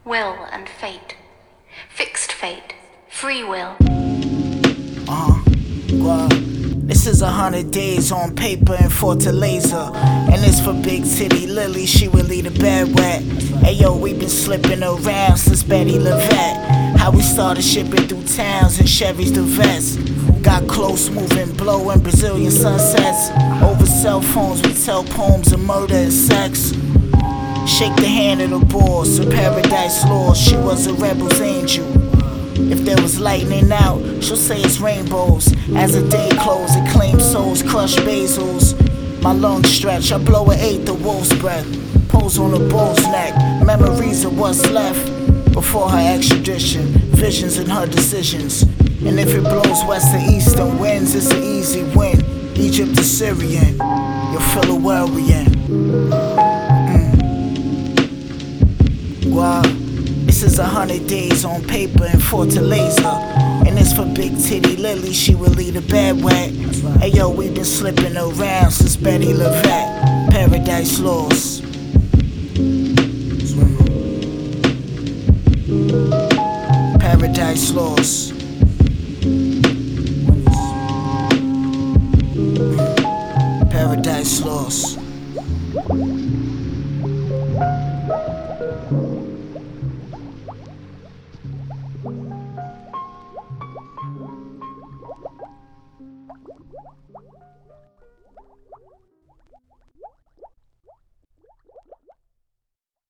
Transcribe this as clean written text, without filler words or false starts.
Will and fate, fixed fate, free will. Well, this is 100 days on paper in Fortaleza. And it's for Big Titty Lily, she would lead a bed wet. Ayo, we been slipping around since Betty Levette. How we started shipping through towns in Chevys to vets. Got close moving, blowing Brazilian sunsets. Over cell phones we tell poems of murder and sex. Shake the hand of the boss, a paradise lost. She was a rebel's angel. If there was lightning out, she'll say it's rainbows. As the day closed, it claims souls, crush basils. My lungs stretch, I blow an eighth of wolf's breath. Pose on a bull's neck, memories of what's left before her extradition, visions in her decisions. And if it blows west to east and winds, it's an easy win. Egypt to Syrian, you'll feel the world we in. Well, this is 100 days on paper in Fortaleza. And it's for Big Titty Lily, she would lead a bed wet. Ayo, we been slipping around since Betty Levette. Paradise lost. Paradise lost. Paradise lost.